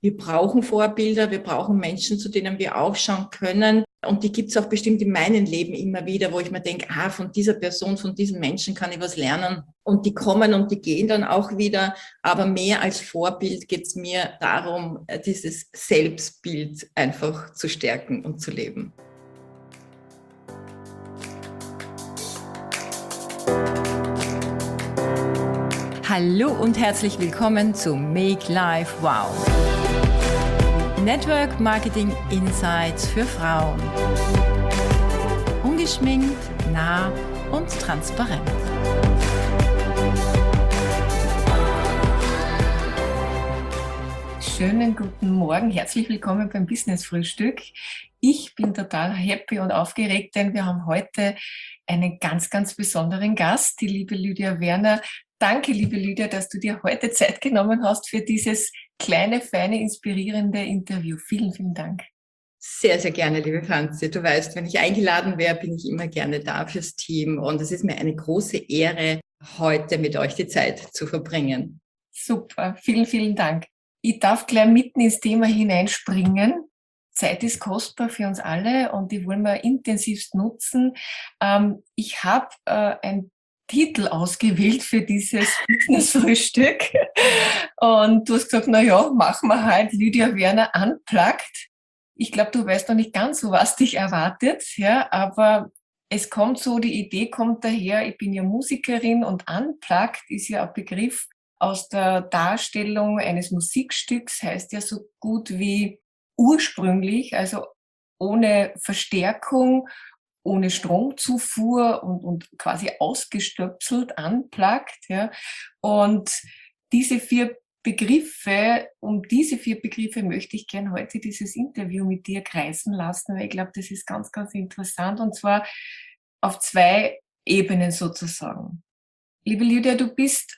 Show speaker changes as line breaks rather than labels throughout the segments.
Wir brauchen Vorbilder, wir brauchen Menschen, zu denen wir aufschauen können. Und die gibt es auch bestimmt in meinem Leben immer wieder, wo ich mir denke, von dieser Person, von diesem Menschen kann ich was lernen. Und die kommen und die gehen dann auch wieder. Aber mehr als Vorbild geht es mir darum, dieses Selbstbild einfach zu stärken und zu leben.
Hallo und herzlich willkommen zu Make Life Wow. Network Marketing Insights für Frauen. Ungeschminkt, nah und transparent. Schönen guten Morgen, herzlich willkommen beim Business Frühstück. Ich bin total happy und aufgeregt, denn wir haben heute einen ganz, ganz besonderen Gast, die liebe Lydia Werner. Danke, liebe Lydia, dass du dir heute Zeit genommen hast für dieses kleine, feine, inspirierende Interview. Vielen, vielen Dank.
Sehr, sehr gerne, liebe Franzi. Du weißt, wenn ich eingeladen wäre, bin ich immer gerne da fürs Team. Und es ist mir eine große Ehre, heute mit euch die Zeit zu verbringen.
Super, vielen, vielen Dank. Ich darf gleich mitten ins Thema hineinspringen. Zeit ist kostbar für uns alle und die wollen wir intensivst nutzen. Ich habe ein Titel ausgewählt für dieses Business-Frühstück. Und du hast gesagt, machen wir halt Lydia Werner Unplugged. Ich glaube, du weißt noch nicht ganz so, was dich erwartet, ja, aber es kommt so, die Idee kommt daher, ich bin ja Musikerin und Unplugged ist ja ein Begriff aus der Darstellung eines Musikstücks, heißt ja so gut wie ursprünglich, also ohne Verstärkung, ohne Stromzufuhr und quasi ausgestöpselt, unplugged, ja. Und diese vier Begriffe möchte ich gerne heute dieses Interview mit dir kreisen lassen, weil ich glaube, das ist ganz, ganz interessant und zwar auf zwei Ebenen sozusagen. Liebe Lydia, du bist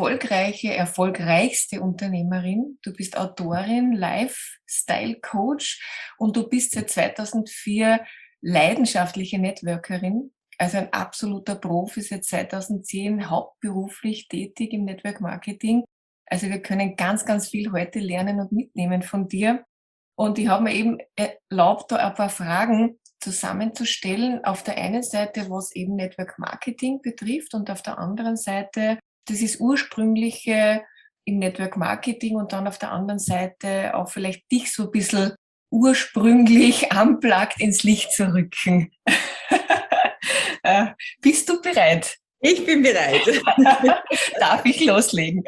erfolgreichste Unternehmerin. Du bist Autorin, Lifestyle-Coach und du bist seit 2004 leidenschaftliche Networkerin, also ein absoluter Profi, seit 2010 hauptberuflich tätig im Network Marketing. Also wir können ganz, ganz viel heute lernen und mitnehmen von dir. Und ich habe mir eben erlaubt, da ein paar Fragen zusammenzustellen. Auf der einen Seite, was eben Network Marketing betrifft und auf der anderen Seite das ist Ursprüngliche im Network Marketing und dann auf der anderen Seite auch vielleicht dich so ein bisschen ursprünglich unplugged ins Licht zu rücken. Bist du bereit?
Ich bin bereit.
Darf ich loslegen?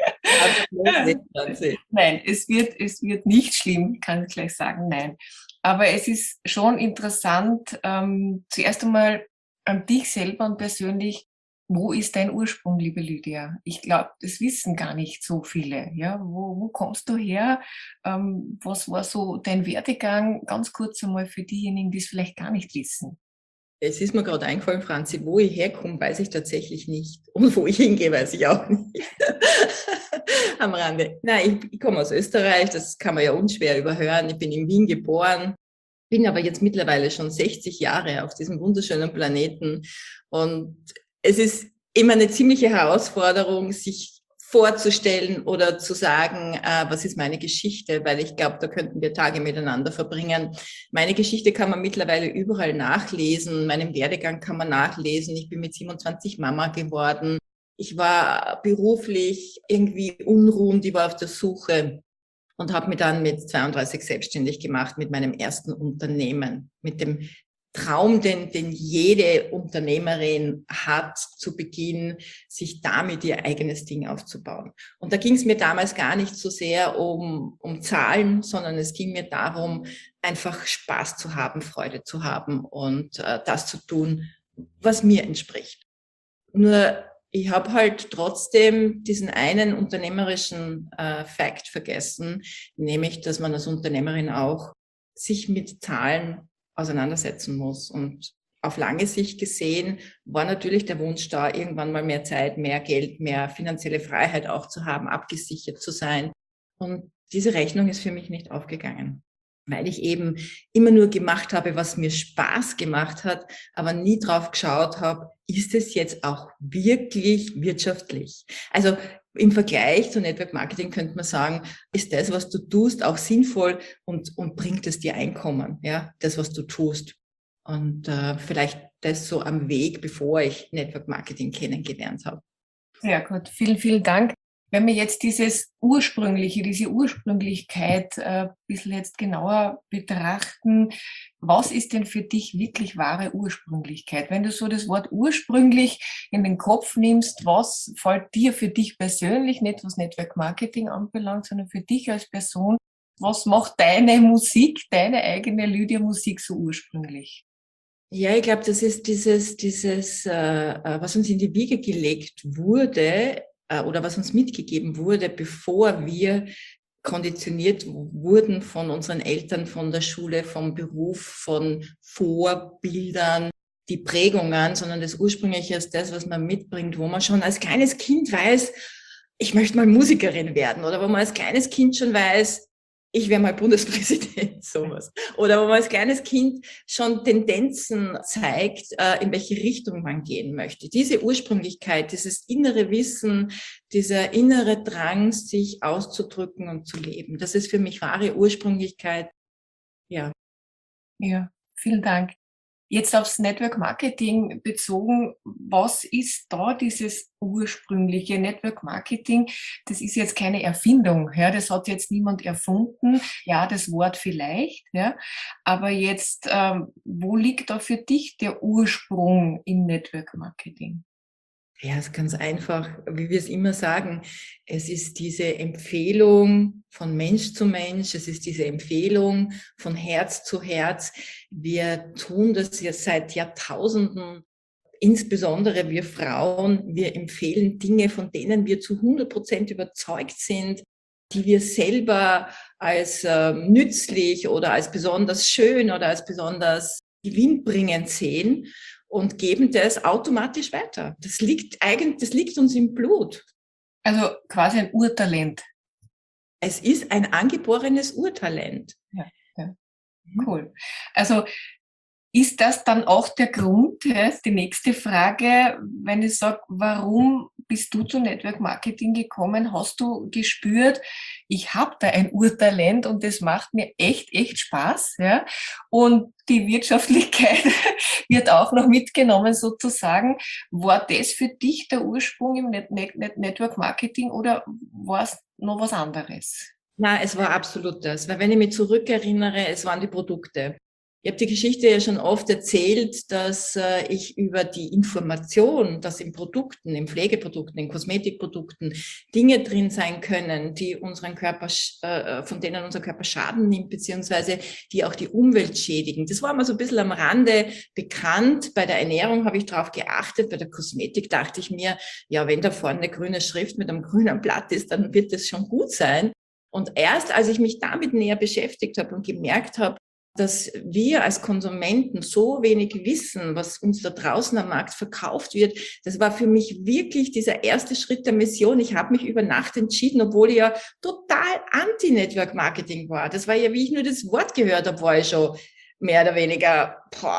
Nein, es wird nicht schlimm, kann ich gleich sagen, nein. Aber es ist schon interessant, zuerst einmal an dich selber und persönlich, wo ist dein Ursprung, liebe Lydia? Ich glaube, das wissen gar nicht so viele. Ja, wo kommst du her? Was war so dein Werdegang? Ganz kurz einmal für diejenigen, die es vielleicht gar nicht wissen.
Es ist mir gerade eingefallen, Franzi, wo ich herkomme, weiß ich tatsächlich nicht. Und wo ich hingehe, weiß ich auch nicht. Am Rande. Nein, ich komme aus Österreich, das kann man ja unschwer überhören. Ich bin in Wien geboren, bin aber jetzt mittlerweile schon 60 Jahre auf diesem wunderschönen Planeten. Und es ist immer eine ziemliche Herausforderung, sich vorzustellen oder zu sagen, was ist meine Geschichte, weil ich glaube, da könnten wir Tage miteinander verbringen. Meine Geschichte kann man mittlerweile überall nachlesen, meinen Werdegang kann man nachlesen. Ich bin mit 27 Mama geworden. Ich war beruflich irgendwie unruhend, ich war auf der Suche und habe mich dann mit 32 selbstständig gemacht mit meinem ersten Unternehmen, mit dem Traum, den jede Unternehmerin hat zu Beginn, sich damit ihr eigenes Ding aufzubauen. Und da ging es mir damals gar nicht so sehr um Zahlen, sondern es ging mir darum, einfach Spaß zu haben, Freude zu haben und das zu tun, was mir entspricht. Nur ich habe halt trotzdem diesen einen unternehmerischen Fact vergessen, nämlich, dass man als Unternehmerin auch sich mit Zahlen auseinandersetzen muss. Und auf lange Sicht gesehen war natürlich der Wunsch da, irgendwann mal mehr Zeit, mehr Geld, mehr finanzielle Freiheit auch zu haben, abgesichert zu sein. Und diese Rechnung ist für mich nicht aufgegangen, weil ich eben immer nur gemacht habe, was mir Spaß gemacht hat, aber nie drauf geschaut habe, ist es jetzt auch wirklich wirtschaftlich? Also im Vergleich zu Network Marketing könnte man sagen, ist das, was du tust, auch sinnvoll und bringt es dir Einkommen, ja, das, was du tust. Und vielleicht das so am Weg, bevor ich Network Marketing kennengelernt habe.
Sehr gut, vielen, vielen Dank. Wenn wir jetzt diese Ursprünglichkeit ein bisschen jetzt genauer betrachten, was ist denn für dich wirklich wahre Ursprünglichkeit? Wenn du so das Wort ursprünglich in den Kopf nimmst, was fällt dir für dich persönlich, nicht was Network Marketing anbelangt, sondern für dich als Person, was macht deine Musik, deine eigene Lydia-Musik so ursprünglich?
Ja, ich glaube, das ist was uns in die Wiege gelegt wurde oder was uns mitgegeben wurde, bevor wir konditioniert wurden von unseren Eltern, von der Schule, vom Beruf, von Vorbildern, die Prägungen, sondern das Ursprüngliche ist das, was man mitbringt, wo man schon als kleines Kind weiß, ich möchte mal Musikerin werden, oder wo man als kleines Kind schon weiß, ich wäre mal Bundespräsident, sowas. Oder wo man als kleines Kind schon Tendenzen zeigt, in welche Richtung man gehen möchte. Diese Ursprünglichkeit, dieses innere Wissen, dieser innere Drang, sich auszudrücken und zu leben. Das ist für mich wahre Ursprünglichkeit. Ja.
Ja, vielen Dank. Jetzt aufs Network Marketing bezogen, was ist da dieses ursprüngliche Network Marketing? Das ist jetzt keine Erfindung, ja, das hat jetzt niemand erfunden, ja, das Wort vielleicht, ja, aber jetzt, wo liegt da für dich der Ursprung im Network Marketing?
Ja, es ist ganz einfach, wie wir es immer sagen. Es ist diese Empfehlung von Mensch zu Mensch. Es ist diese Empfehlung von Herz zu Herz. Wir tun das ja seit Jahrtausenden. Insbesondere wir Frauen. Wir empfehlen Dinge, von denen wir zu 100% überzeugt sind, die wir selber als nützlich oder als besonders schön oder als besonders gewinnbringend sehen. Und geben das automatisch weiter. Das liegt uns im Blut.
Also quasi ein Urtalent.
Es ist ein angeborenes Urtalent.
Ja, ja. Cool. Also ist das dann auch der Grund, ja, die nächste Frage, wenn ich sage, warum bist du zu Network Marketing gekommen? Hast du gespürt, ich habe da ein Urtalent und das macht mir echt, echt Spaß, ja? Und die Wirtschaftlichkeit wird auch noch mitgenommen sozusagen. War das für dich der Ursprung im Network Marketing oder war es noch was anderes?
Na, es war absolut das. Weil wenn ich mich zurückerinnere, es waren die Produkte. Ich habe die Geschichte ja schon oft erzählt, dass ich über die Information, dass in Produkten, in Pflegeprodukten, in Kosmetikprodukten Dinge drin sein können, die unseren Körper, von denen unser Körper Schaden nimmt, beziehungsweise die auch die Umwelt schädigen. Das war mal so ein bisschen am Rande bekannt. Bei der Ernährung habe ich darauf geachtet. Bei der Kosmetik dachte ich mir, ja, wenn da vorne eine grüne Schrift mit einem grünen Blatt ist, dann wird das schon gut sein. Und erst als ich mich damit näher beschäftigt habe und gemerkt habe, dass wir als Konsumenten so wenig wissen, was uns da draußen am Markt verkauft wird, das war für mich wirklich dieser erste Schritt der Mission. Ich habe mich über Nacht entschieden, obwohl ich ja total anti-Network-Marketing war. Das war ja, wie ich nur das Wort gehört habe, war ich schon mehr oder weniger,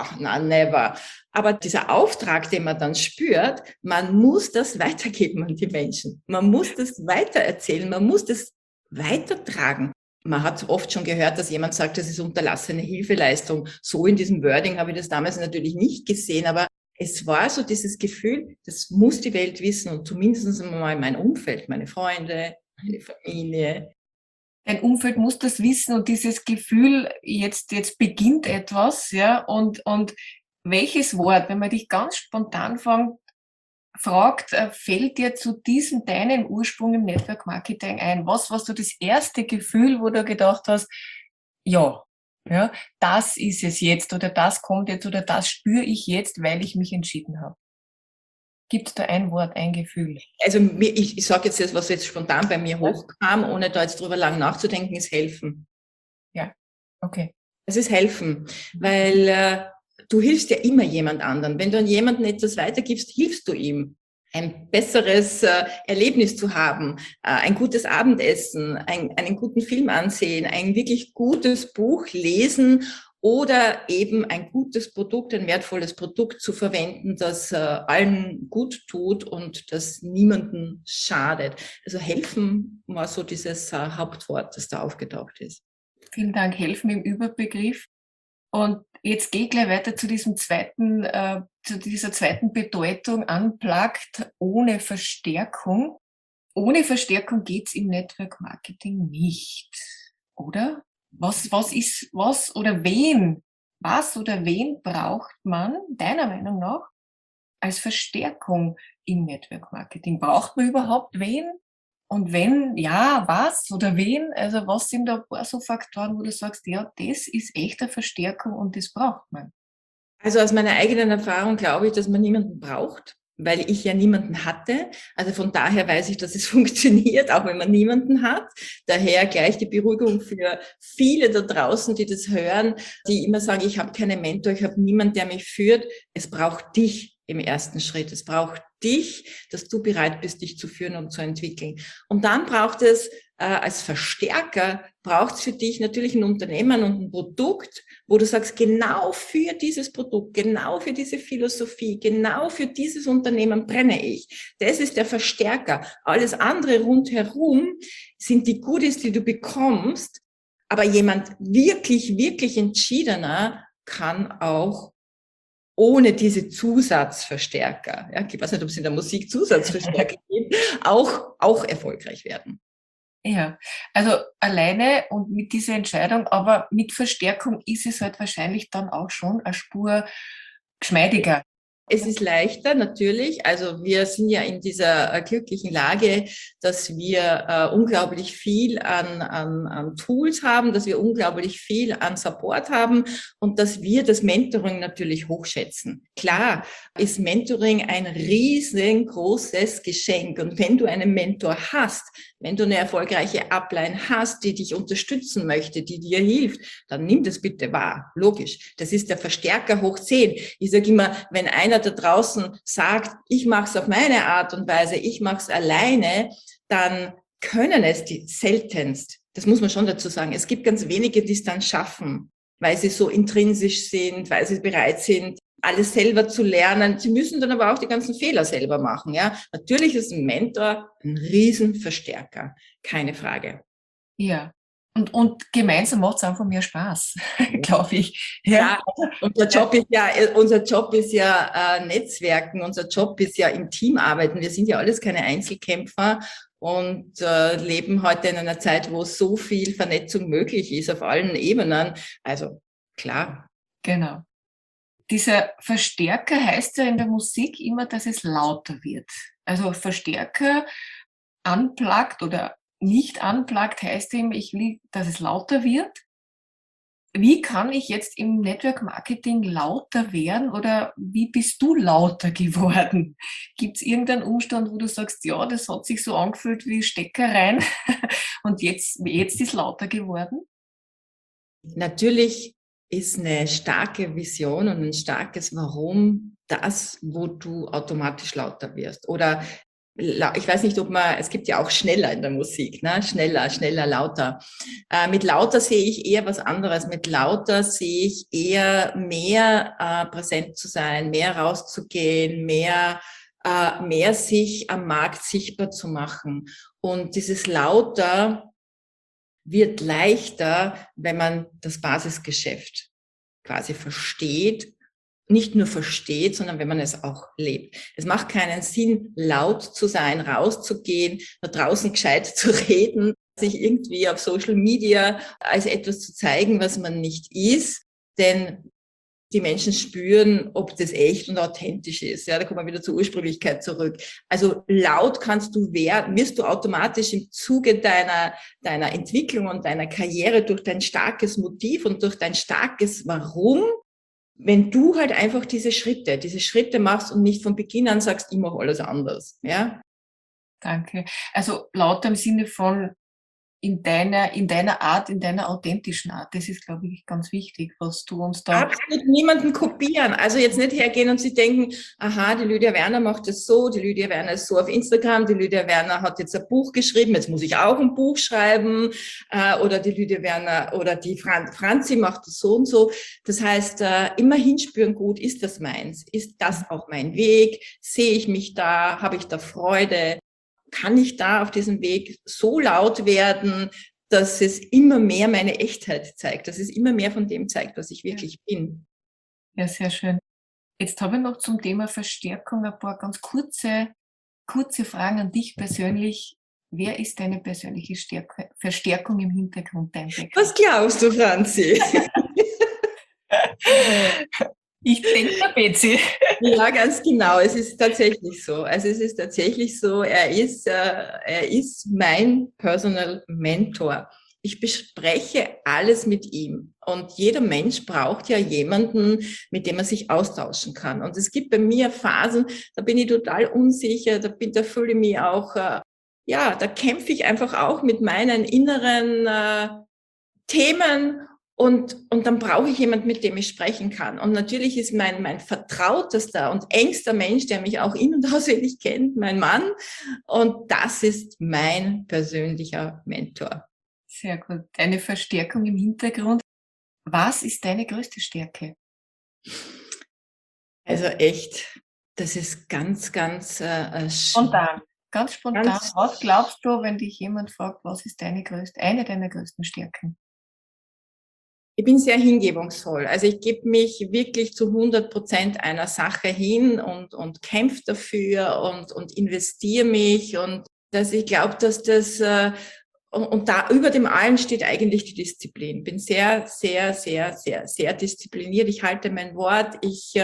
never. Aber dieser Auftrag, den man dann spürt, man muss das weitergeben an die Menschen. Man muss das weitererzählen, man muss das weitertragen. Man hat oft schon gehört, dass jemand sagt, das ist unterlassene Hilfeleistung. So in diesem Wording habe ich das damals natürlich nicht gesehen, aber es war so dieses Gefühl, das muss die Welt wissen und zumindest mal mein Umfeld, meine Freunde, meine Familie.
Dein Umfeld muss das wissen und dieses Gefühl, jetzt beginnt etwas, ja, und welches Wort, wenn man dich ganz spontan fragt, fällt dir zu diesem deinem Ursprung im Network Marketing ein? Was war so das erste Gefühl, wo du gedacht hast, ja, das ist es jetzt oder das kommt jetzt oder das spüre ich jetzt, weil ich mich entschieden habe? Gibt es da ein Wort, ein Gefühl?
Also ich sage jetzt das, was jetzt spontan bei mir hochkam, ohne da jetzt drüber lang nachzudenken, ist helfen.
Ja, okay.
Es ist helfen, weil du hilfst ja immer jemand anderen. Wenn du an jemanden etwas weitergibst, hilfst du ihm. Ein besseres Erlebnis zu haben, ein gutes Abendessen, einen guten Film ansehen, ein wirklich gutes Buch lesen oder eben ein gutes Produkt, ein wertvolles Produkt zu verwenden, das allen gut tut und das niemandem schadet. Also helfen war so dieses Hauptwort, das da aufgetaucht ist.
Vielen Dank, helfen im Überbegriff. Und jetzt gehe ich gleich weiter zu diesem zu dieser zweiten Bedeutung, unplugged, ohne Verstärkung. Ohne Verstärkung geht's im Network Marketing nicht, oder? Was oder wen braucht man deiner Meinung nach als Verstärkung im Network Marketing? Braucht man überhaupt wen? Und wenn, ja, was oder wen? Also was sind da ein paar so Faktoren, wo du sagst, ja, das ist echt eine Verstärkung und das braucht man?
Also aus meiner eigenen Erfahrung glaube ich, dass man niemanden braucht, weil ich ja niemanden hatte. Also von daher weiß ich, dass es funktioniert, auch wenn man niemanden hat. Daher gleich die Beruhigung für viele da draußen, die das hören, die immer sagen, ich habe keinen Mentor, ich habe niemanden, der mich führt. Es braucht dich im ersten Schritt. Es braucht dich, dass du bereit bist, dich zu führen und zu entwickeln. Und dann braucht es als Verstärker, braucht es für dich natürlich ein Unternehmen und ein Produkt, wo du sagst, genau für dieses Produkt, genau für diese Philosophie, genau für dieses Unternehmen brenne ich. Das ist der Verstärker. Alles andere rundherum sind die Goodies, die du bekommst. Aber jemand wirklich, wirklich entschiedener kann auch ohne diese Zusatzverstärker, ja, ich weiß nicht, ob es in der Musik Zusatzverstärker gibt, auch erfolgreich werden.
Ja, also alleine und mit dieser Entscheidung, aber mit Verstärkung ist es halt wahrscheinlich dann auch schon eine Spur geschmeidiger.
Es ist leichter, natürlich. Also wir sind ja in dieser glücklichen Lage, dass wir unglaublich viel an Tools haben, dass wir unglaublich viel an Support haben und dass wir das Mentoring natürlich hochschätzen. Klar ist Mentoring ein riesengroßes Geschenk. Und wenn du einen Mentor hast, wenn du eine erfolgreiche Upline hast, die dich unterstützen möchte, die dir hilft, dann nimm das bitte wahr. Logisch. Das ist der Verstärker hoch 10. Ich sage immer, wenn einer da draußen sagt, ich mache es auf meine Art und Weise, ich mache es alleine, dann können es die seltenst. Das muss man schon dazu sagen. Es gibt ganz wenige, die es dann schaffen, weil sie so intrinsisch sind, weil sie bereit sind, alles selber zu lernen. Sie müssen dann aber auch die ganzen Fehler selber machen. Ja, natürlich ist ein Mentor ein Riesenverstärker, keine Frage.
Ja. Und gemeinsam macht es einfach mehr Spaß, glaube ich. Ja.
Ja, unser Job ist ja Netzwerken, unser Job ist ja im Team arbeiten. Wir sind ja alles keine Einzelkämpfer und leben heute in einer Zeit, wo so viel Vernetzung möglich ist auf allen Ebenen. Also klar.
Genau. Dieser Verstärker heißt ja in der Musik immer, dass es lauter wird. Also Verstärker unplugged oder nicht unplugged heißt eben, ich will, dass es lauter wird. Wie kann ich jetzt im Network Marketing lauter werden oder wie bist du lauter geworden? Gibt es irgendeinen Umstand, wo du sagst, ja, das hat sich so angefühlt wie Stecker rein und jetzt ist lauter geworden?
Natürlich ist eine starke Vision und ein starkes Warum das, wo du automatisch lauter wirst. Oder ich weiß nicht, es gibt ja auch schneller in der Musik, ne? Schneller, lauter. Mit lauter sehe ich eher was anderes. Mit lauter sehe ich eher mehr präsent zu sein, mehr rauszugehen, mehr sich am Markt sichtbar zu machen. Und dieses lauter wird leichter, wenn man das Basisgeschäft quasi versteht, nicht nur versteht, sondern wenn man es auch lebt. Es macht keinen Sinn, laut zu sein, rauszugehen, da draußen gescheit zu reden, sich irgendwie auf Social Media als etwas zu zeigen, was man nicht ist, denn die Menschen spüren, ob das echt und authentisch ist. Ja, da kommen wir wieder zur Ursprünglichkeit zurück. Also laut wirst du automatisch im Zuge deiner Entwicklung und deiner Karriere durch dein starkes Motiv und durch dein starkes Warum, wenn du halt einfach diese Schritte machst und nicht von Beginn an sagst, ich mache alles anders. Ja?
Danke. Also lauter im Sinne von in deiner Art, in deiner authentischen Art. Das ist, glaube ich, ganz wichtig, was du uns da...
Absolut niemanden kopieren. Also jetzt nicht hergehen und sich denken, aha, die Lydia Werner macht das so, die Lydia Werner ist so auf Instagram, die Lydia Werner hat jetzt ein Buch geschrieben, jetzt muss ich auch ein Buch schreiben, oder die Lydia Werner oder die Franzi macht das so und so. Das heißt, immer hinspüren, gut, ist das meins? Ist das auch mein Weg? Sehe ich mich da? Habe ich da Freude? Kann ich da auf diesem Weg so laut werden, dass es immer mehr meine Echtheit zeigt, dass es immer mehr von dem zeigt, was ich wirklich bin.
Ja, sehr schön. Jetzt habe ich noch zum Thema Verstärkung ein paar ganz kurze Fragen an dich persönlich. Wer ist deine persönliche Verstärkung im Hintergrund, dein Backup?
Was glaubst du, Franzi?
Ich denke, der Betsy.
Ja, ganz genau. Es ist tatsächlich so. Also es ist tatsächlich so, er ist mein Personal Mentor. Ich bespreche alles mit ihm. Und jeder Mensch braucht ja jemanden, mit dem er sich austauschen kann. Und es gibt bei mir Phasen, da bin ich total unsicher, da fühle ich mich auch, da kämpfe ich einfach auch mit meinen inneren Themen. Und dann brauche ich jemanden, mit dem ich sprechen kann. Und natürlich ist mein vertrautester und engster Mensch, der mich auch in- und auswendig kennt, mein Mann. Und das ist mein persönlicher Mentor.
Sehr gut. Deine Verstärkung im Hintergrund. Was ist deine größte Stärke?
Also echt, das ist ganz, ganz
Spontan. Ganz spontan.
Ganz,
Was glaubst du, wenn dich jemand fragt, was ist eine deiner größten Stärken?
ich bin sehr hingebungsvoll. Also ich gebe mich wirklich zu 100% einer Sache hin und kämpfe dafür und investiere mich. Und dass ich glaube, dass das, und da über dem allen steht eigentlich die Disziplin. Bin sehr, sehr, sehr, sehr, sehr diszipliniert. Ich halte mein Wort. Ich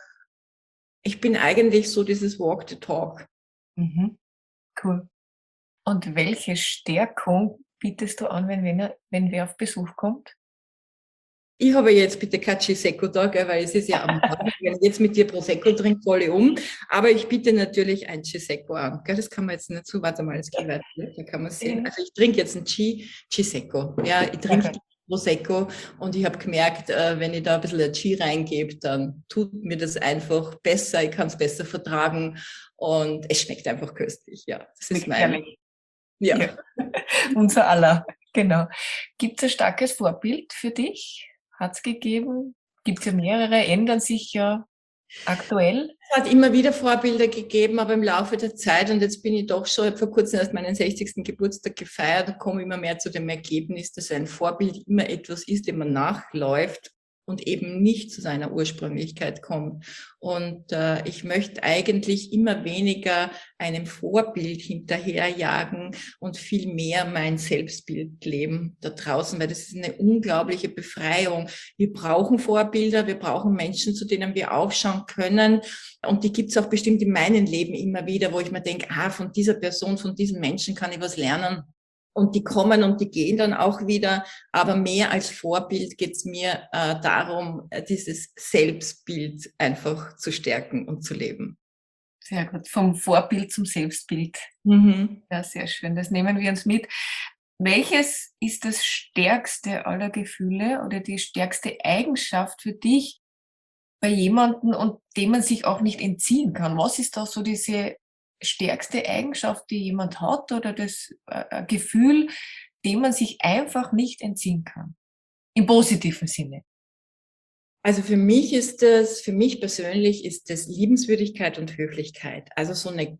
bin eigentlich so dieses Walk the Talk.
Mhm. Cool. Und welche Stärkung bietest du an, wenn wer auf Besuch kommt?
Ich habe jetzt bitte kein Prosecco da, gell, weil es ist ja am Morgen, wenn ich jetzt mit dir Prosecco trinke, falle ich um. Aber ich biete natürlich ein Prosecco an. Gell, das kann man jetzt nicht so, warte mal, es geht weiter. Da kann man sehen. Also ich trinke jetzt ein Prosecco. Ja, ich trinke Prosecco und ich habe gemerkt, wenn ich da ein bisschen Chi reingebe, dann tut mir das einfach besser, ich kann es besser vertragen und es schmeckt einfach köstlich. Ja, das ist mein...
Ja. Unser aller, genau. Gibt es ein starkes Vorbild für dich? Hat es gegeben? Gibt es ja mehrere, ändern sich ja aktuell?
Es hat immer wieder Vorbilder gegeben, aber im Laufe der Zeit, und jetzt bin ich doch schon, ich habe vor kurzem erst meinen 60. Geburtstag gefeiert und komme immer mehr zu dem Ergebnis, dass ein Vorbild immer etwas ist, dem man nachläuft und eben nicht zu seiner Ursprünglichkeit kommt. Und ich möchte eigentlich immer weniger einem Vorbild hinterherjagen und viel mehr mein Selbstbild leben da draußen, weil das ist eine unglaubliche Befreiung. Wir brauchen Vorbilder, wir brauchen Menschen, zu denen wir aufschauen können. Und die gibt's auch bestimmt in meinem Leben immer wieder, wo ich mir denke, von dieser Person, von diesem Menschen kann ich was lernen. Und die kommen und die gehen dann auch wieder. Aber mehr als Vorbild geht's mir darum, dieses Selbstbild einfach zu stärken und zu leben.
Sehr gut. Vom Vorbild zum Selbstbild.
Mhm.
Ja, sehr schön. Das nehmen wir uns mit. Welches ist das stärkste aller Gefühle oder die stärkste Eigenschaft für dich bei jemandem, und dem man sich auch nicht entziehen kann? Was ist da so diese stärkste Eigenschaft, die jemand hat, oder das Gefühl, dem man sich einfach nicht entziehen kann? Im positiven Sinne.
Also für mich persönlich ist das Liebenswürdigkeit und Höflichkeit. Also so eine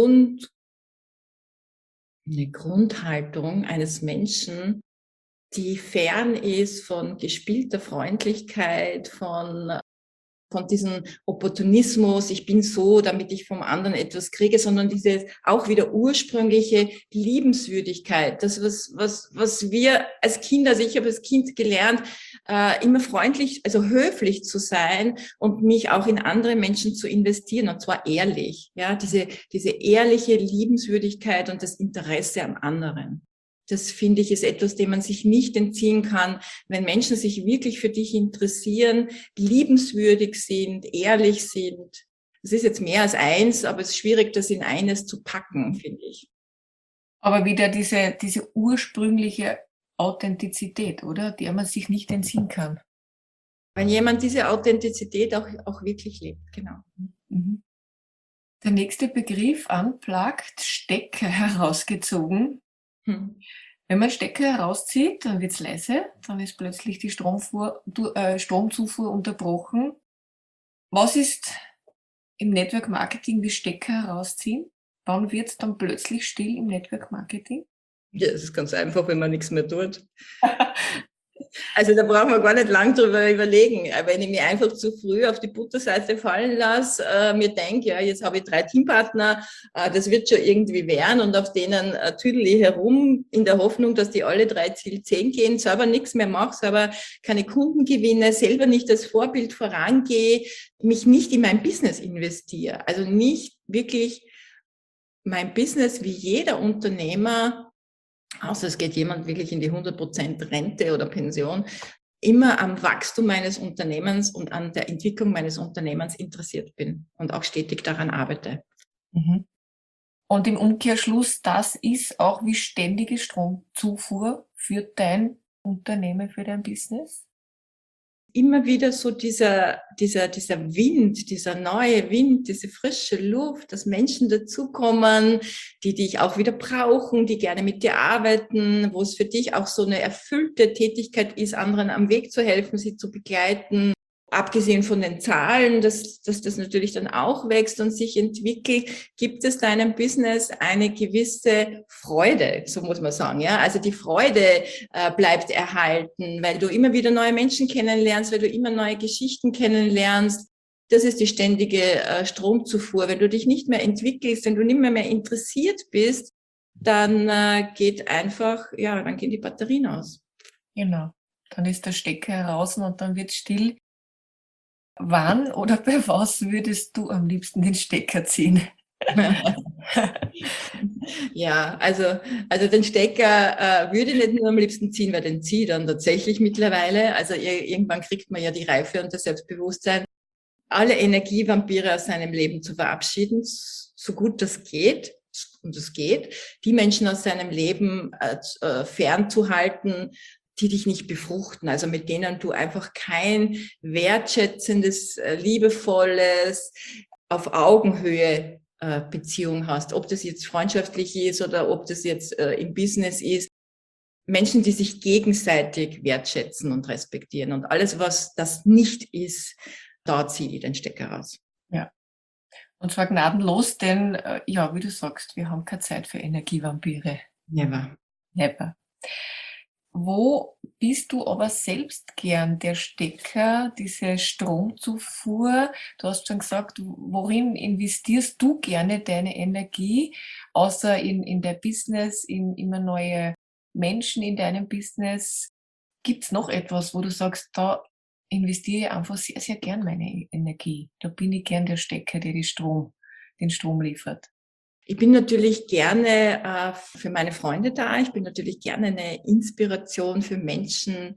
Grundhaltung eines Menschen, die fern ist von gespielter Freundlichkeit, von diesem Opportunismus, ich bin so, damit ich vom anderen etwas kriege, sondern diese auch wieder ursprüngliche Liebenswürdigkeit, das was wir als Kinder, also ich habe als Kind gelernt, immer freundlich, also höflich zu sein und mich auch in andere Menschen zu investieren, und zwar ehrlich, ja, diese ehrliche Liebenswürdigkeit und das Interesse am anderen. Das finde ich ist etwas, dem man sich nicht entziehen kann, wenn Menschen sich wirklich für dich interessieren, liebenswürdig sind, ehrlich sind. Das ist jetzt mehr als eins, aber es ist schwierig, das in eines zu packen, finde ich.
Aber wieder diese ursprüngliche Authentizität, oder? Der man sich nicht entziehen kann.
Wenn jemand diese Authentizität auch wirklich lebt, genau.
Mhm. Der nächste Begriff, unplugged, Stecker herausgezogen.
Hm.
Wenn man Stecker herauszieht, dann wird es leise, dann ist plötzlich die Stromzufuhr unterbrochen. Was ist im Network Marketing wie Stecker herausziehen? Wann wird es dann plötzlich still im Network Marketing?
Ja, es ist ganz einfach, wenn man nichts mehr tut. Also da brauchen wir gar nicht lang drüber überlegen. Wenn ich mich einfach zu früh auf die Butterseite fallen lasse, mir denke, ja, jetzt habe ich 3 Teampartner, das wird schon irgendwie werden und auf denen tüdel ich herum in der Hoffnung, dass die alle 3 Ziel 10 gehen, selber nichts mehr mache, selber keine Kunden gewinne, selber nicht als Vorbild vorangehe, mich nicht in mein Business investiere. Also nicht wirklich mein Business wie jeder Unternehmer, außer es geht jemand wirklich in die 100% Rente oder Pension, immer am Wachstum meines Unternehmens und an der Entwicklung meines Unternehmens interessiert bin und auch stetig daran arbeite.
Mhm. Und im Umkehrschluss, das ist auch wie ständige Stromzufuhr für dein Unternehmen, für dein Business?
Immer wieder so dieser Wind, dieser neue Wind, diese frische Luft, dass Menschen dazukommen, die dich auch wieder brauchen, die gerne mit dir arbeiten, wo es für dich auch so eine erfüllte Tätigkeit ist, anderen am Weg zu helfen, sie zu begleiten. Abgesehen von den Zahlen, dass das natürlich dann auch wächst und sich entwickelt, gibt es deinem Business eine gewisse Freude, so muss man sagen. Ja, also die Freude bleibt erhalten, weil du immer wieder neue Menschen kennenlernst, weil du immer neue Geschichten kennenlernst. Das ist die ständige Stromzufuhr. Wenn du dich nicht mehr entwickelst, wenn du nicht mehr interessiert bist, dann dann gehen die Batterien aus.
Genau. Dann ist der Stecker heraus und dann wird still. Wann oder bei was würdest du am liebsten den Stecker ziehen?
Ja, also den Stecker würde ich nicht nur am liebsten ziehen, weil den ziehe ich dann tatsächlich mittlerweile. Also irgendwann kriegt man ja die Reife und das Selbstbewusstsein, alle Energievampire aus seinem Leben zu verabschieden, so gut das geht. Und es geht, die Menschen aus seinem Leben fernzuhalten, die dich nicht befruchten, also mit denen du einfach kein wertschätzendes, liebevolles, auf Augenhöhe Beziehung hast, ob das jetzt freundschaftlich ist oder ob das jetzt im Business ist. Menschen, die sich gegenseitig wertschätzen und respektieren. Und alles, was das nicht ist, da ziehe ich den Stecker raus.
Ja. Und zwar gnadenlos, denn, ja, wie du sagst, wir haben keine Zeit für Energievampire.
Never.
Never. Wo bist du aber selbst gern der Stecker, diese Stromzufuhr? Du hast schon gesagt, worin investierst du gerne deine Energie, außer in der Business, in immer neue Menschen in deinem Business? Gibt's noch etwas, wo du sagst, da investiere ich einfach sehr, sehr gern meine Energie. Da bin ich gern der Stecker, der den Strom liefert.
Ich bin natürlich gerne für meine Freunde da. Ich bin natürlich gerne eine Inspiration für Menschen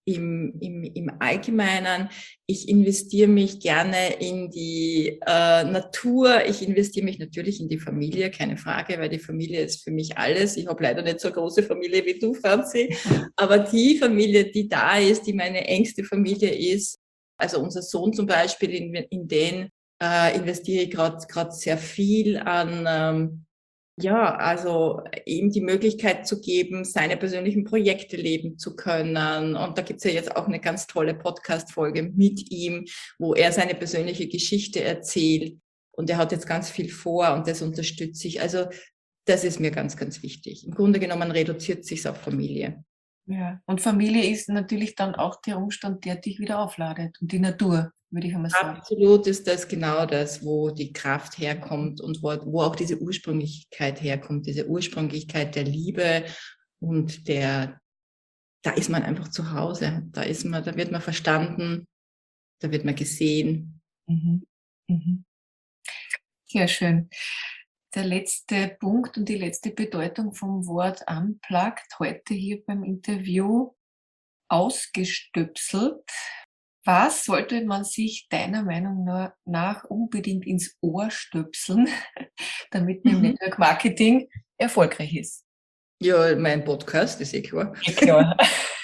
im Allgemeinen. Ich investiere mich gerne in die Natur. Ich investiere mich natürlich in die Familie, keine Frage, weil die Familie ist für mich alles. Ich habe leider nicht so eine große Familie wie du, Franzi, aber die Familie, die da ist, die meine engste Familie ist, also unser Sohn zum Beispiel, in den investiere ich gerade sehr viel an, also ihm die Möglichkeit zu geben, seine persönlichen Projekte leben zu können. Und da gibt's ja jetzt auch eine ganz tolle Podcast-Folge mit ihm, wo er seine persönliche Geschichte erzählt. Und er hat jetzt ganz viel vor und das unterstütze ich. Also das ist mir ganz, ganz wichtig. Im Grunde genommen reduziert sich's auf Familie.
Ja. Und Familie ist natürlich dann auch der Umstand, der dich wieder aufladet. Und die Natur, würde ich einmal sagen.
Absolut ist das genau das, wo die Kraft herkommt und wo auch diese Ursprünglichkeit herkommt, diese Ursprünglichkeit der Liebe und da ist man einfach zu Hause, da wird man verstanden, da wird man gesehen.
Mhm. Mhm. Sehr schön. Der letzte Punkt und die letzte Bedeutung vom Wort unplugged heute hier beim Interview: ausgestöpselt. Was sollte man sich deiner Meinung nach unbedingt ins Ohr stöpseln, damit man im Network Marketing erfolgreich ist?
Ja, mein Podcast, ist eh klar.
Ja, klar.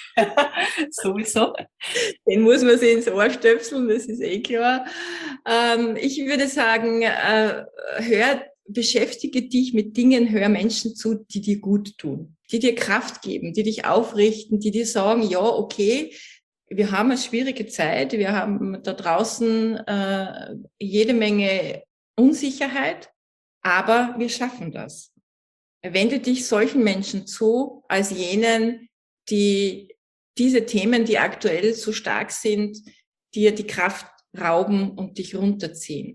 Sowieso.
Den muss man sich ins Ohr stöpseln, das ist eh klar. Ich würde sagen, beschäftige dich mit Dingen, hör Menschen zu, die dir gut tun, die dir Kraft geben, die dich aufrichten, die dir sagen, ja, okay, wir haben eine schwierige Zeit, wir haben da draußen jede Menge Unsicherheit, aber wir schaffen das. Wende dich solchen Menschen zu, als jenen, die diese Themen, die aktuell so stark sind, dir die Kraft rauben und dich runterziehen.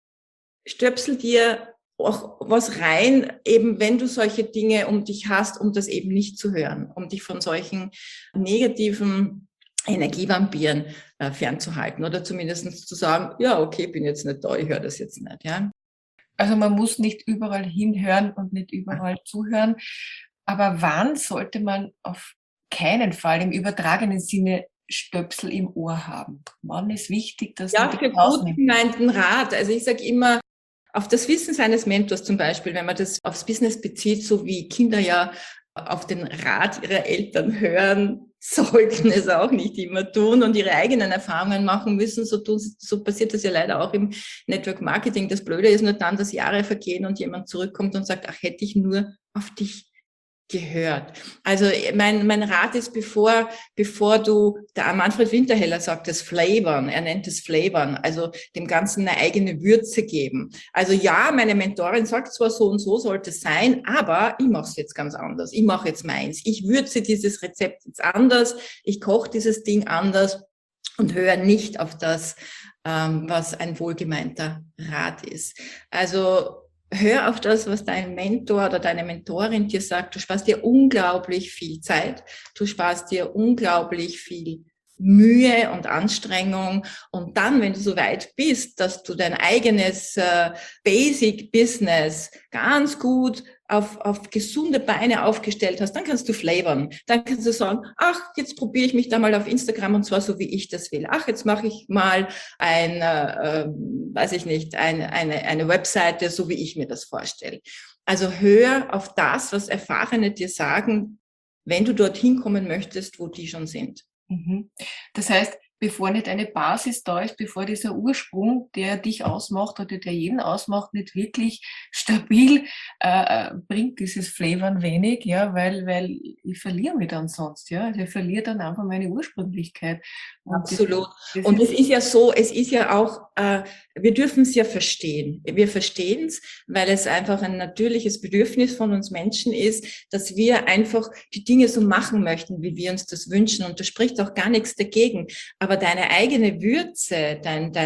Stöpsel dir auch was rein, eben wenn du solche Dinge um dich hast, um das eben nicht zu hören, um dich von solchen negativen Energievampiren fernzuhalten oder zumindest zu sagen, ja, okay, bin jetzt nicht da, ich höre das jetzt nicht. Ja.
Also man muss nicht überall hinhören und nicht überall zuhören. Aber wann sollte man auf keinen Fall im übertragenen Sinne Stöpsel im Ohr haben? Wann ist wichtig, dass man
Ja,
die
für gut
rausnimmt?
gemeinten Rat. Also ich sage immer, auf das Wissen seines Mentors zum Beispiel, wenn man das aufs Business bezieht, so wie Kinder ja auf den Rat ihrer Eltern hören, sollten es auch nicht immer tun und ihre eigenen Erfahrungen machen müssen. So passiert das ja leider auch im Network Marketing. Das Blöde ist nur dann, dass Jahre vergehen und jemand zurückkommt und sagt, ach, hätte ich nur auf dich gehört. Also mein Rat ist, bevor du, der Manfred Winterheller sagt das Flavern, er nennt es Flavern, also dem Ganzen eine eigene Würze geben. Also ja, meine Mentorin sagt zwar so und so sollte es sein, aber ich mache es jetzt ganz anders. Ich mache jetzt meins. Ich würze dieses Rezept jetzt anders. Ich koche dieses Ding anders und höre nicht auf das, was ein wohlgemeinter Rat ist. Also hör auf das, was dein Mentor oder deine Mentorin dir sagt. Du sparst dir unglaublich viel Zeit. Du sparst dir unglaublich viel Mühe und Anstrengung. Und dann, wenn du so weit bist, dass du dein eigenes Basic Business ganz gut auf gesunde Beine aufgestellt hast, dann kannst du flavern. Dann kannst du sagen, ach, jetzt probiere ich mich da mal auf Instagram und zwar so, wie ich das will. Ach, jetzt mache ich mal weiß ich nicht, eine Webseite, so wie ich mir das vorstelle. Also hör auf das, was Erfahrene dir sagen, wenn du dorthin kommen möchtest, wo die schon sind.
Mhm. Das heißt, bevor nicht eine Basis da ist, bevor dieser Ursprung, der dich ausmacht oder der jeden ausmacht, nicht wirklich stabil, bringt dieses Flavor wenig, ja, weil ich verliere mich dann sonst, ja. Also ich verliere dann einfach meine Ursprünglichkeit. Und
Absolut.
das
Und
ist,
es ist ja so, es ist ja auch, wir dürfen es ja verstehen. Wir verstehen es, weil es einfach ein natürliches Bedürfnis von uns Menschen ist, dass wir einfach die Dinge so machen möchten, wie wir uns das wünschen. Und da spricht auch gar nichts dagegen. Aber deine eigene Würze,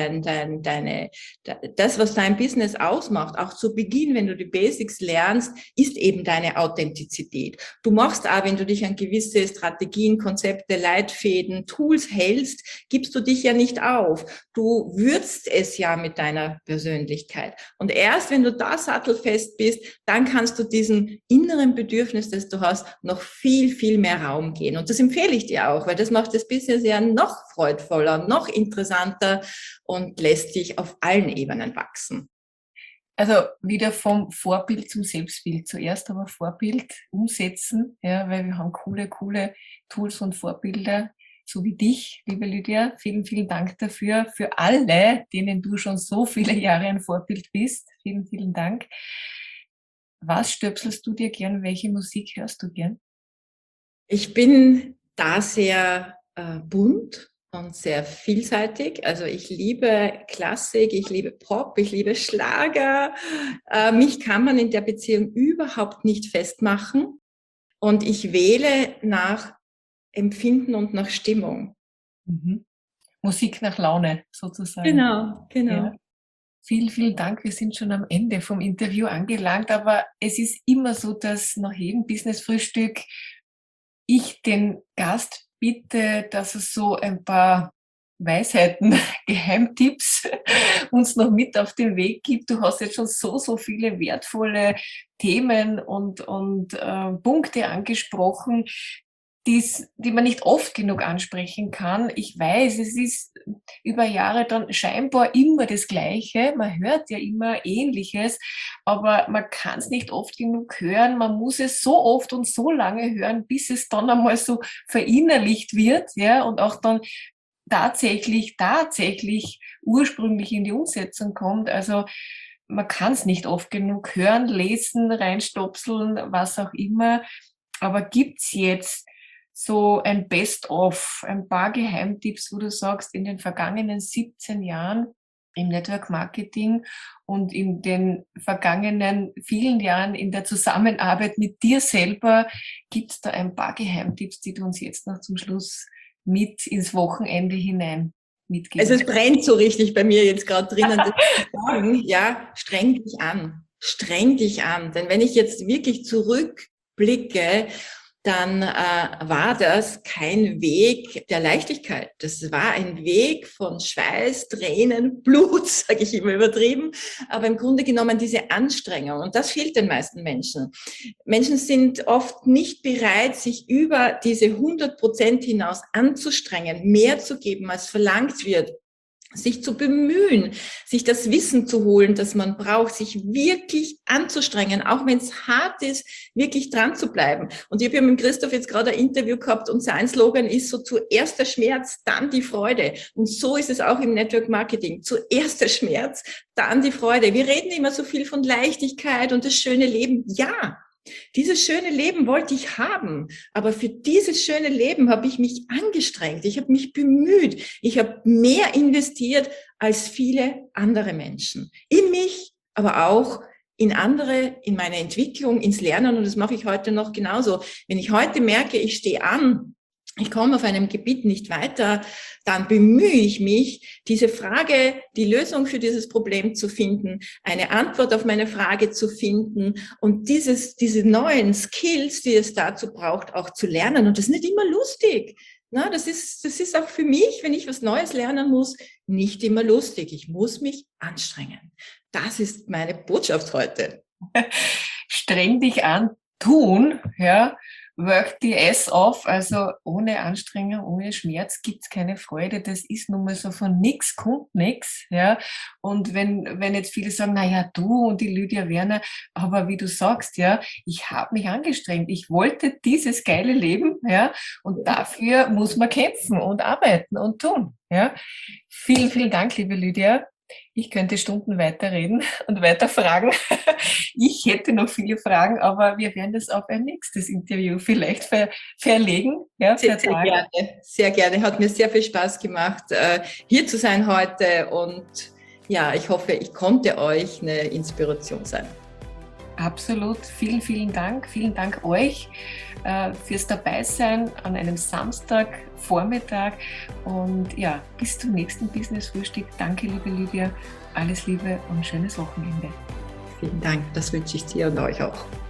das, was dein Business ausmacht, auch zu Beginn, wenn du die Basics lernst, ist eben deine Authentizität. Du machst auch, wenn du dich an gewisse Strategien, Konzepte, Leitfäden, Tools hältst, gibst du dich ja nicht auf. Du würzt es ja mit deiner Persönlichkeit. Und erst wenn du da sattelfest bist, dann kannst du diesem inneren Bedürfnis, das du hast, noch viel, viel mehr Raum gehen. Und das empfehle ich dir auch, weil das macht das Business ja noch freudvoller, noch interessanter und lässt dich auf allen Ebenen wachsen.
also wieder vom Vorbild zum Selbstbild. Zuerst aber Vorbild umsetzen, ja, weil wir haben coole Tools und Vorbilder, so wie dich, liebe Lydia. Vielen, vielen Dank dafür. Für alle, denen du schon so viele Jahre ein Vorbild bist. Vielen, vielen Dank. Was stöpselst du dir gern? Welche Musik hörst du gern?
Ich bin da sehr bunt und sehr vielseitig. Also ich liebe Klassik, ich liebe Pop, ich liebe Schlager. Mich kann man in der Beziehung überhaupt nicht festmachen. Und ich wähle nach Empfinden und nach Stimmung.
Mhm. Musik nach Laune sozusagen.
Genau,
Ja.
genau.
Vielen, vielen Dank. Wir sind schon am Ende vom Interview angelangt, aber es ist immer so, dass nach jedem Business-Frühstück ich den Gast bitte, dass er so ein paar Weisheiten, Geheimtipps uns noch mit auf den Weg gibt. Du hast jetzt schon so viele wertvolle Themen und Punkte angesprochen, die man nicht oft genug ansprechen kann. Ich weiß, es ist über Jahre dann scheinbar immer das Gleiche. Man hört ja immer Ähnliches, aber man kann es nicht oft genug hören. Man muss es so oft und so lange hören, bis es dann einmal so verinnerlicht wird, ja, und auch dann tatsächlich ursprünglich in die Umsetzung kommt. Also man kann es nicht oft genug hören, lesen, reinstopseln, was auch immer. Aber gibt's jetzt so ein Best-of, ein paar Geheimtipps, wo du sagst, in den vergangenen 17 Jahren im Network Marketing und in den vergangenen vielen Jahren in der Zusammenarbeit mit dir selber, gibt's da ein paar Geheimtipps, die du uns jetzt noch zum Schluss mit ins Wochenende hinein mitgeben?
Also es brennt so richtig bei mir jetzt gerade drinnen, das zu sagen. Ja, streng dich an. Streng dich an. Denn wenn ich jetzt wirklich zurückblicke, dann war das kein Weg der Leichtigkeit. Das war ein Weg von Schweiß, Tränen, Blut, sage ich immer übertrieben, aber im Grunde genommen diese Anstrengung. Und das fehlt den meisten Menschen. Menschen sind oft nicht bereit, sich über diese 100% hinaus anzustrengen, mehr zu geben, als verlangt wird. Sich zu bemühen, sich das Wissen zu holen, das man braucht, sich wirklich anzustrengen, auch wenn es hart ist, wirklich dran zu bleiben. Und ich habe ja mit Christoph jetzt gerade ein Interview gehabt und sein Slogan ist so: zuerst der Schmerz, dann die Freude. Und so ist es auch im Network Marketing. Zuerst der Schmerz, dann die Freude. Wir reden immer so viel von Leichtigkeit und das schöne Leben. Ja, dieses schöne Leben wollte ich haben, aber für dieses schöne Leben habe ich mich angestrengt, ich habe mich bemüht, ich habe mehr investiert als viele andere Menschen. In mich, aber auch in andere, in meine Entwicklung, ins Lernen, und das mache ich heute noch genauso. Wenn ich heute merke, ich stehe an, ich komme auf einem Gebiet nicht weiter, dann bemühe ich mich, diese Frage, die Lösung für dieses Problem zu finden, eine Antwort auf meine Frage zu finden und diese neuen Skills, die es dazu braucht, auch zu lernen. Und das ist nicht immer lustig. Na, das ist auch für mich, wenn ich was Neues lernen muss, nicht immer lustig. Ich muss mich anstrengen. Das ist meine Botschaft heute.
Streng dich an, tun, ja. Work the ass off, also ohne Anstrengung, ohne Schmerz gibt's keine Freude. Das ist nun mal so, von nix kommt nix, ja. Und wenn jetzt viele sagen, na ja, du und die Lydia Werner, aber wie du sagst, ja, ich habe mich angestrengt, ich wollte dieses geile Leben, ja, und dafür muss man kämpfen und arbeiten und tun, ja. Vielen, vielen Dank, liebe Lydia. Ich könnte Stunden weiterreden und weiter fragen. Ich hätte noch viele Fragen, aber wir werden das auf ein nächstes Interview vielleicht verlegen. Ja,
sehr gerne. Sehr gerne. Hat mir sehr viel Spaß gemacht, hier zu sein heute. Und ja, ich hoffe, ich konnte euch eine Inspiration sein.
Absolut. Vielen, vielen Dank. Vielen Dank euch fürs Dabeisein an einem Samstagvormittag. Und ja, bis zum nächsten Business-Frühstück. Danke, liebe Lydia. Alles Liebe und schönes Wochenende.
Vielen Dank. Das wünsche ich dir und euch auch.